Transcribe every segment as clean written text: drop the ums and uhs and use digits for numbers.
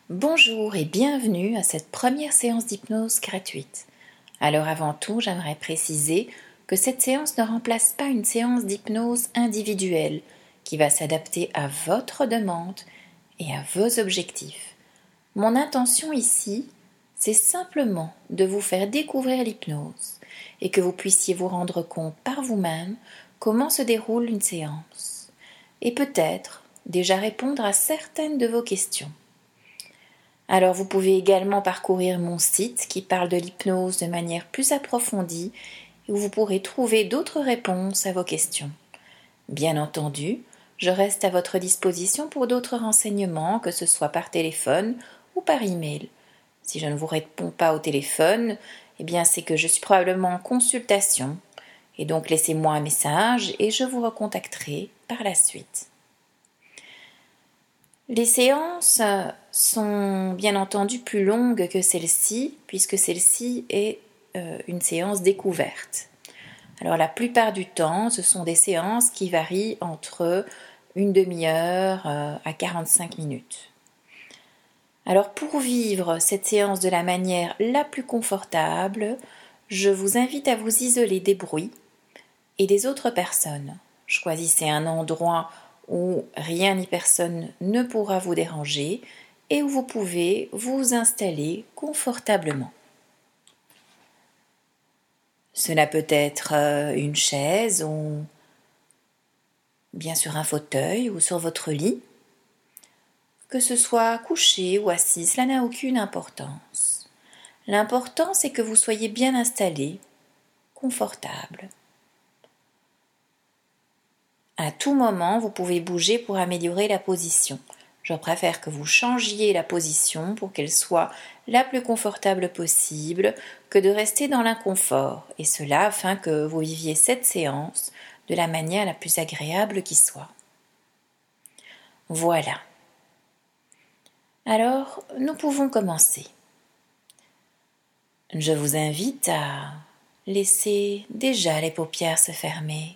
Bonjour et bienvenue à cette première séance d'hypnose gratuite. Alors avant tout, j'aimerais préciser que cette séance ne remplace pas une séance d'hypnose individuelle qui va s'adapter à votre demande et à vos objectifs. Mon intention ici, c'est simplement de vous faire découvrir l'hypnose et que vous puissiez vous rendre compte par vous-même comment se déroule une séance et peut-être déjà répondre à certaines de vos questions. Alors vous pouvez également parcourir mon site qui parle de l'hypnose de manière plus approfondie et où vous pourrez trouver d'autres réponses à vos questions. Bien entendu, je reste à votre disposition pour d'autres renseignements, que ce soit par téléphone ou par email. Si je ne vous réponds pas au téléphone, c'est que je suis probablement en consultation. Et donc laissez-moi un message et je vous recontacterai par la suite. Les séances sont bien entendu plus longues que celle-ci, puisque celle-ci est une séance découverte. Alors la plupart du temps, ce sont des séances qui varient entre une demi-heure à 45 minutes. Alors pour vivre cette séance de la manière la plus confortable, je vous invite à vous isoler des bruits et des autres personnes. Choisissez un endroit où rien ni personne ne pourra vous déranger et où vous pouvez vous installer confortablement. Cela peut être une chaise ou bien sûr un fauteuil ou sur votre lit. Que ce soit couché ou assis, cela n'a aucune importance. L'important, c'est que vous soyez bien installé, confortable. À tout moment, vous pouvez bouger pour améliorer la position. Je préfère que vous changiez la position pour qu'elle soit la plus confortable possible que de rester dans l'inconfort, et cela afin que vous viviez cette séance de la manière la plus agréable qui soit. Voilà. Alors, nous pouvons commencer. Je vous invite à laisser déjà les paupières se fermer.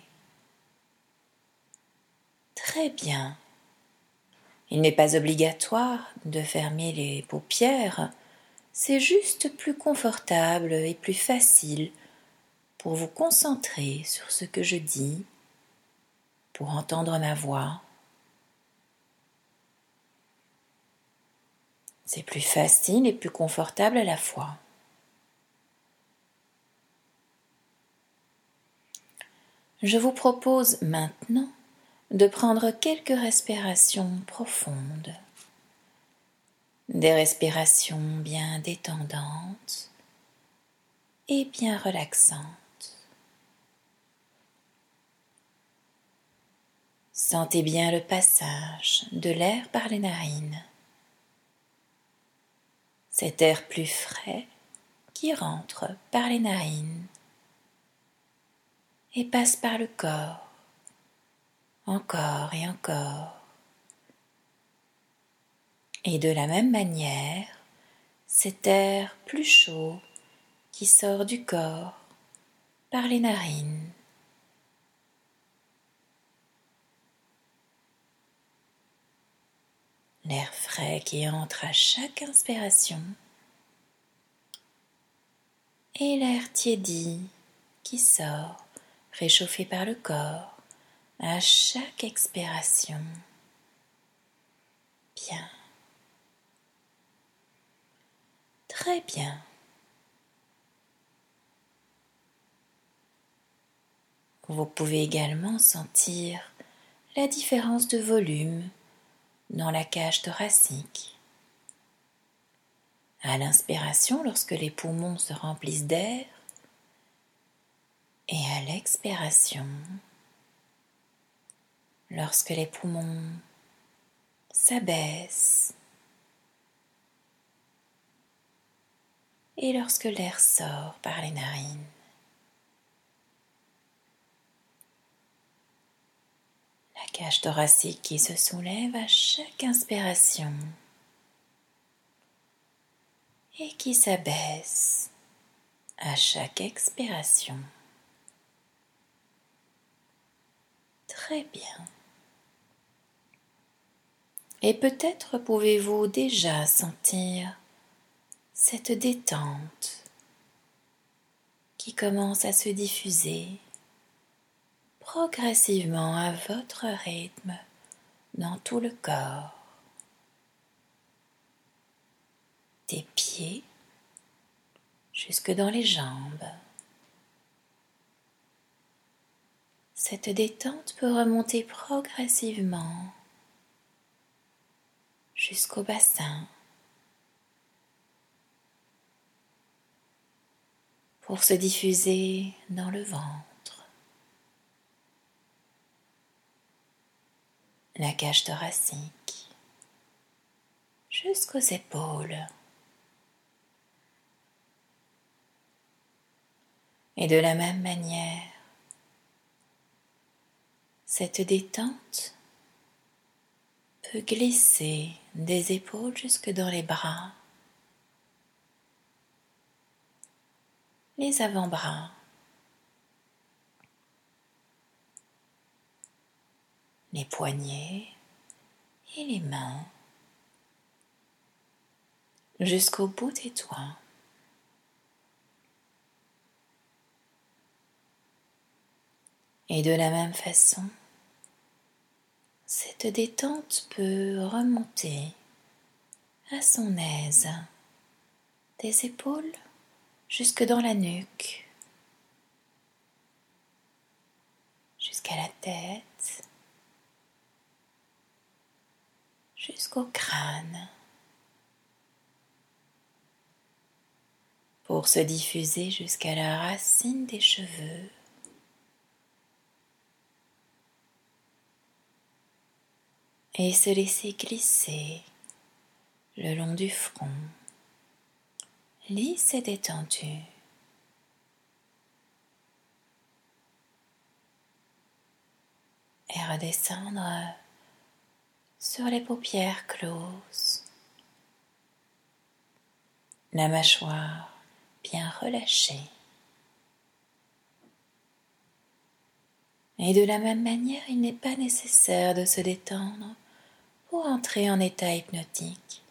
Très bien. Il n'est pas obligatoire de fermer les paupières, c'est juste plus confortable et plus facile pour vous concentrer sur ce que je dis, pour entendre ma voix. C'est plus facile et plus confortable à la fois. Je vous propose maintenant de prendre quelques respirations profondes. Des respirations bien détendantes et bien relaxantes. Sentez bien le passage de l'air par les narines. Cet air plus frais qui rentre par les narines et passe par le corps, encore et encore. Et de la même manière, cet air plus chaud qui sort du corps par les narines. L'air frais qui entre à chaque inspiration et l'air tiédi qui sort, réchauffé par le corps, à chaque expiration. Bien. Très bien. Vous pouvez également sentir la différence de volume dans la cage thoracique. À l'inspiration, lorsque les poumons se remplissent d'air, et à l'expiration, lorsque les poumons s'abaissent et lorsque l'air sort par les narines. La cage thoracique qui se soulève à chaque inspiration et qui s'abaisse à chaque expiration. Très bien. Et peut-être pouvez-vous déjà sentir cette détente qui commence à se diffuser progressivement à votre rythme dans tout le corps, des pieds jusque dans les jambes. Cette détente peut remonter progressivement jusqu'au bassin pour se diffuser dans le ventre, la cage thoracique, jusqu'aux épaules. Et de la même manière, cette détente peut glisser des épaules jusque dans les bras, les avant-bras, les poignets et les mains, jusqu'au bout des doigts. Et de la même façon, cette détente peut remonter à son aise des épaules jusque dans la nuque, jusqu'à la tête, jusqu'au crâne, pour se diffuser jusqu'à la racine des cheveux, et se laisser glisser le long du front, lisse et détendu. Et redescendre sur les paupières closes, la mâchoire bien relâchée. Et de la même manière, il n'est pas nécessaire de se détendre pour entrer en état hypnotique.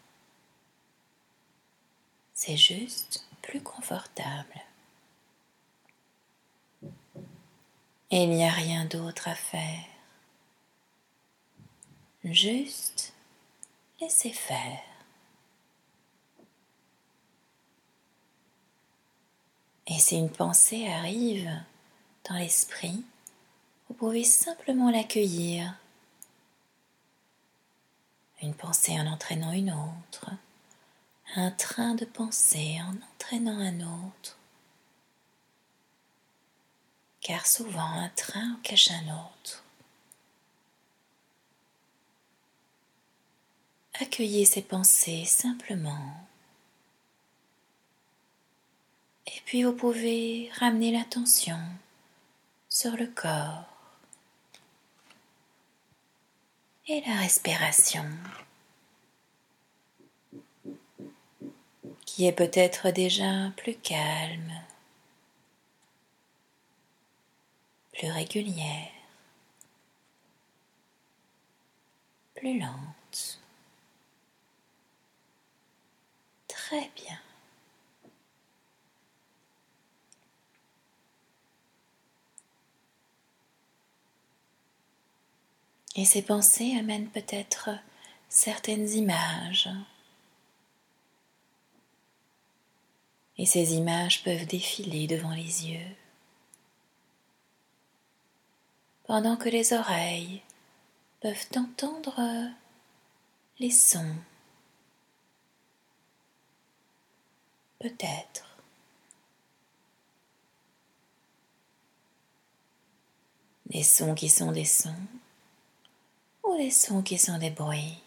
C'est juste plus confortable. Et il n'y a rien d'autre à faire. Juste laisser faire. Et si une pensée arrive dans l'esprit, vous pouvez simplement l'accueillir. Une pensée en entraînant une autre, un train de pensée en entraînant un autre. Car souvent un train en cache un autre. Accueillez ces pensées simplement. Et puis vous pouvez ramener l'attention sur le corps et la respiration, qui est peut-être déjà plus calme, plus régulière, plus lente. Très bien. Et ces pensées amènent peut-être certaines images. Et ces images peuvent défiler devant les yeux, pendant que les oreilles peuvent entendre les sons. Peut-être. Des sons qui sont des sons, ou des sons qui sont des bruits.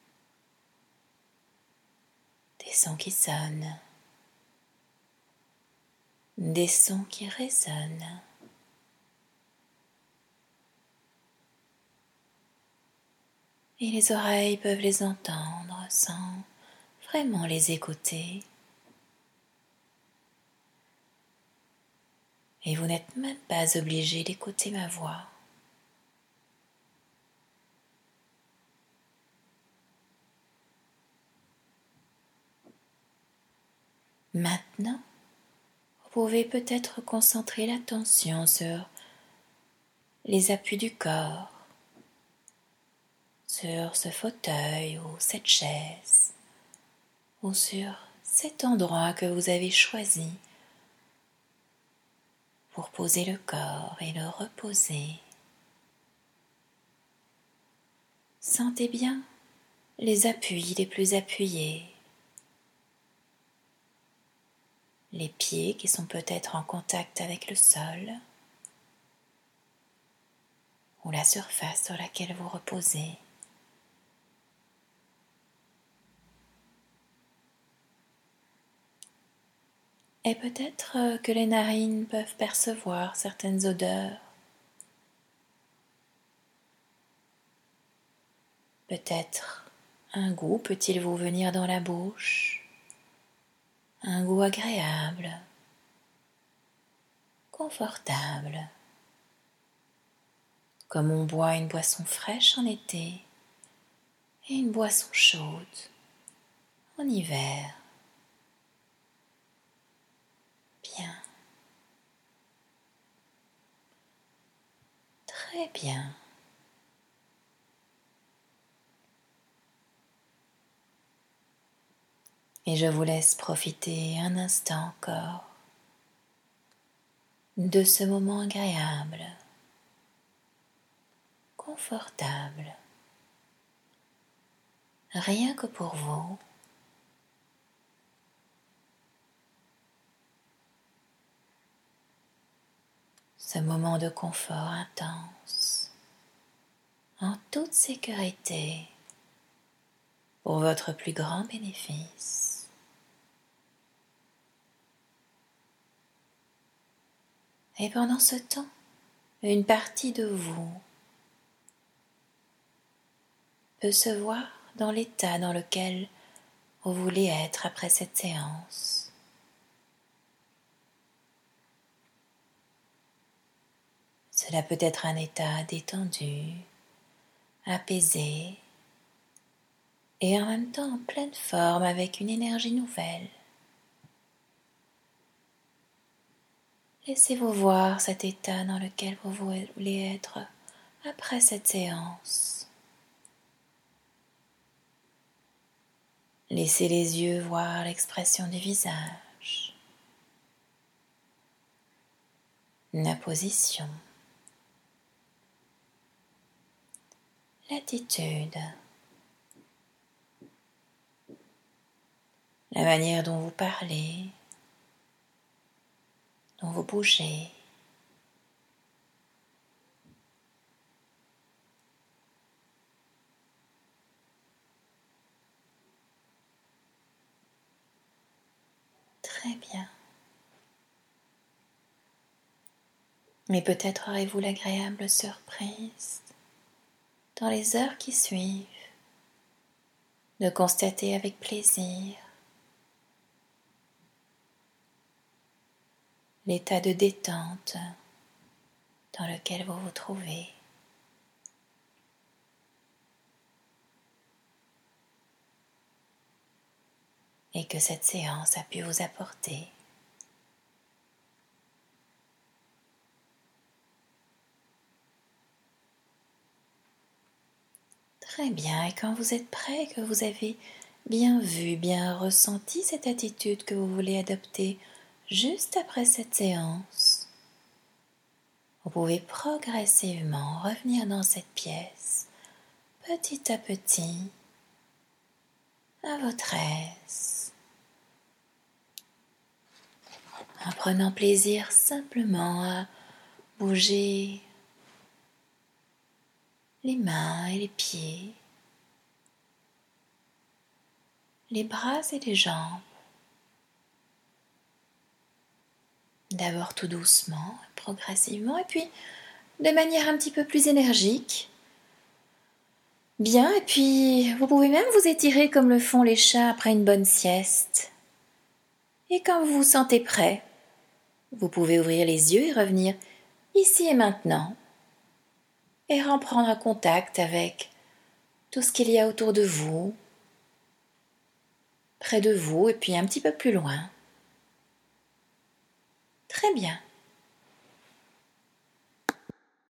Des sons qui sonnent. Des sons qui résonnent. Et les oreilles peuvent les entendre sans vraiment les écouter. Et vous n'êtes même pas obligé d'écouter ma voix. Maintenant, vous pouvez peut-être concentrer l'attention sur les appuis du corps, sur ce fauteuil ou cette chaise, ou sur cet endroit que vous avez choisi pour poser le corps et le reposer. Sentez bien les appuis les plus appuyés, les pieds qui sont peut-être en contact avec le sol ou la surface sur laquelle vous reposez. Et peut-être que les narines peuvent percevoir certaines odeurs. Peut-être un goût peut-il vous venir dans la bouche, un goût agréable, confortable, comme on boit une boisson fraîche en été et une boisson chaude en hiver. Bien, très bien. Et je vous laisse profiter un instant encore de ce moment agréable, confortable, rien que pour vous. Ce moment de confort intense, en toute sécurité, pour votre plus grand bénéfice. Et pendant ce temps, une partie de vous peut se voir dans l'état dans lequel vous voulez être après cette séance. Cela peut être un état détendu, apaisé et en même temps en pleine forme avec une énergie nouvelle. Laissez-vous voir cet état dans lequel vous voulez être après cette séance. Laissez les yeux voir l'expression du visage, la position, l'attitude, la manière dont vous parlez, dont vous bougez. Très bien. Mais peut-être aurez-vous l'agréable surprise, dans les heures qui suivent, de constater avec plaisir l'état de détente dans lequel vous vous trouvez. Et que cette séance a pu vous apporter. Très bien, et quand vous êtes prêt, que vous avez bien vu, bien ressenti cette attitude que vous voulez adopter juste après cette séance, vous pouvez progressivement revenir dans cette pièce, petit à petit, à votre aise, en prenant plaisir simplement à bouger les mains et les pieds, les bras et les jambes. D'abord tout doucement, progressivement, et puis de manière un petit peu plus énergique. Bien, et puis vous pouvez même vous étirer comme le font les chats après une bonne sieste. Et quand vous vous sentez prêt, vous pouvez ouvrir les yeux et revenir ici et maintenant, et reprendre un contact avec tout ce qu'il y a autour de vous, près de vous, et puis un petit peu plus loin. Très bien.